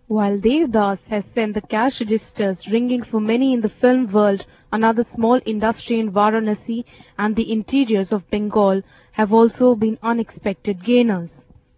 While Devdas has sent the cash registers ringing for many in the film world, another small industry in Varanasi and the interiors of Bengal have also been unexpected gainers.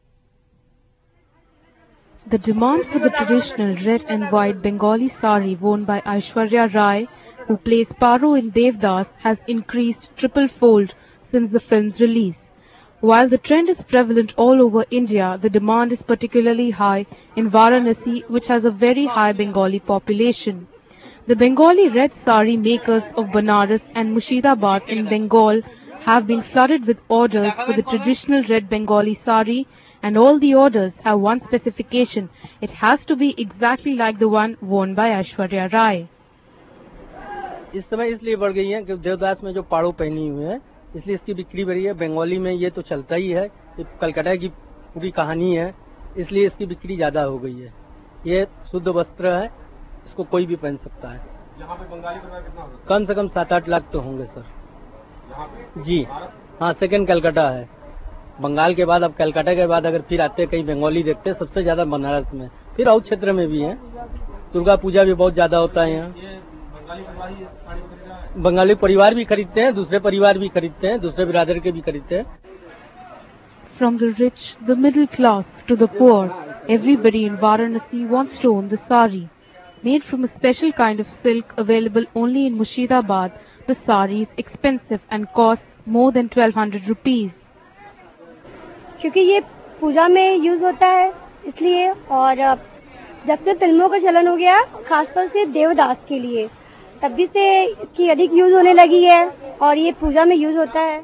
The demand for the traditional red and white Bengali sari worn by Aishwarya Rai, who plays Paru in Devdas, has increased triple-fold since the film's release. While the trend is prevalent all over India, the demand is particularly high in Varanasi, which has a very high Bengali population. The Bengali red sari makers of Banaras and Murshidabad in Bengal have been flooded with orders for the traditional red Bengali sari, and all the orders have one specification: it has to be exactly like the one worn by Aishwarya Rai. इस समय इसलिए बढ़ गई है कि देवदास में जो पाड़ो पहनी हुई है, इसलिए इसकी बिक्री बढ़ी है। बंगाली में ये तो चलता ही है, ये कलकत्ता की पूरी कहानी है, इसलिए इसकी बिक्री ज्यादा हो गई है। ये शुद्ध वस्त्र है, इसको कोई भी पहन सकता है। यहाँ पे बंगाली परिवार कितना होगा? कम से कम 7-8 लाख तो होंगे सर। यहाँ पे? जी हाँ, सेकंड कलकत्ता है। बंगाल के बाद अब कलकत्ता के बाद अगर फिर आते कहीं बंगाली देखते हैं, सबसे ज्यादा बनारस में, फिर और क्षेत्र में भी है। दुर्गा पूजा भी बहुत ज्यादा होता है यहाँ। बंगाली परिवार भी खरीदते हैं, दूसरे परिवार भी खरीदते हैं, दूसरे बिरादर के भी खरीदते हैं। From the rich, the middle class to the poor, everybody in Varanasi wants to own the sari. Made from a special kind of silk available only in Murshidabad, the sari is expensive and costs more than 1200 rupees. क्योंकि ये पूजा में use होता है इसलिए, और जब से फिल्मों का चलन हो गया, खासकर से देवदास के लिए, तब भी से इसकी अधिक यूज होने लगी है और ये पूजा में यूज होता है।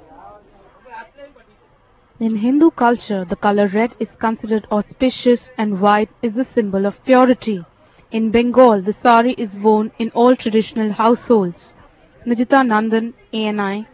In Hindu culture, the color red is considered auspicious and white is the symbol of purity. In Bengal, the sari is worn in all traditional households. Nijita Nandan, ANI,